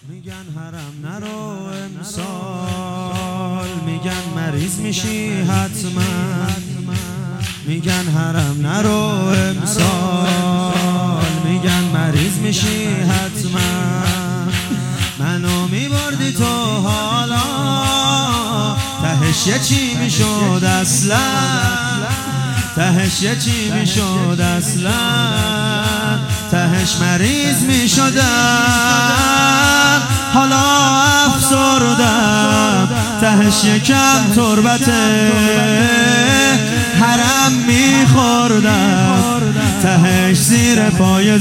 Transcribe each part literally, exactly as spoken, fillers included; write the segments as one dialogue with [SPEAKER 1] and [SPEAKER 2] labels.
[SPEAKER 1] میگن حرم نرو امسال، میگن مریض میشی حتما. میگن حرم نرو امسال، میگن مریض میشی حتما. منو میبردی تو حالا تهش یه چی میشد اصلا، تهش یه چی میشد اصلا، تهش مریض میشدم حالا افسردم، تهش یکم تربت حرم میخوردم، تهش زیر پای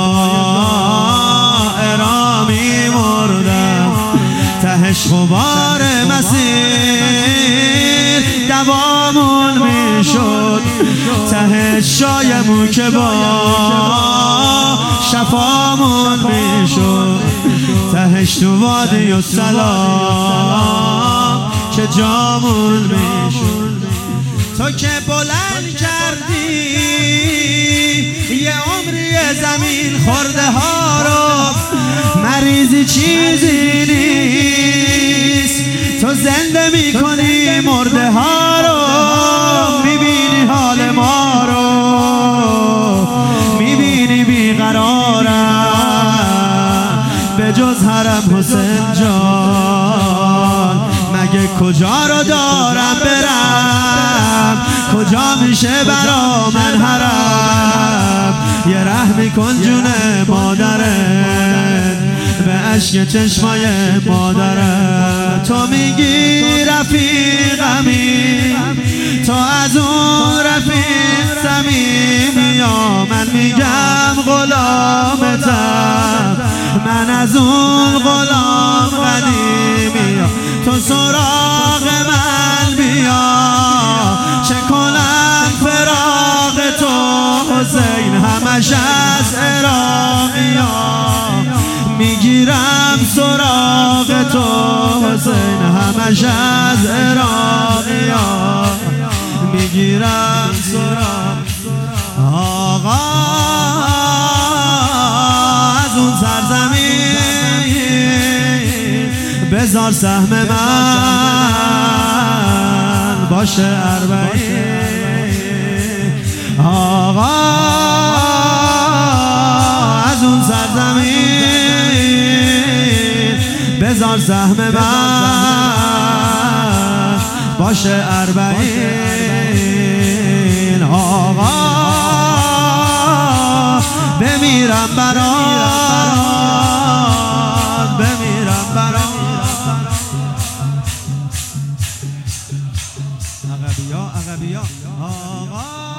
[SPEAKER 1] زائرا میمردم، تهش غبار مسیر دوامون میشد، تهش شایمون که با شفامون میشد، تهش تو وادی السلام که جامون میشد. تو که بلند کردی یه عمری زمین خورده ها رو، مریضی چیزی نیست، تو زنده میکنی مرده ها رو، میبینی حال ما رو، میبینی بیقرارم به جز حرم حسین جان، مگه کجا رو دارم برم، کجا میشه برا من حرم. یه رحمی کن جون مادرت به عشق چشمای مادرت، تو میگی رفیقمی، تو از اون رفیق صمیمی، یا من میگم غلامتم، من از اون غلام قدیمی، تو سراغ من بیا چه کنم فراق تو حسین، همش از عراقیان میگیرم سراغ تو حسین، همش از عراقیان میگیرم سراغ. آقا از اون سرزمین بذار سهم من باشه اربعین. آقا از اون سرزمین بذار سهم من باشه اربعین. آقا بمیرم برات، بمیرم برات. عقبیا عقبیا آقا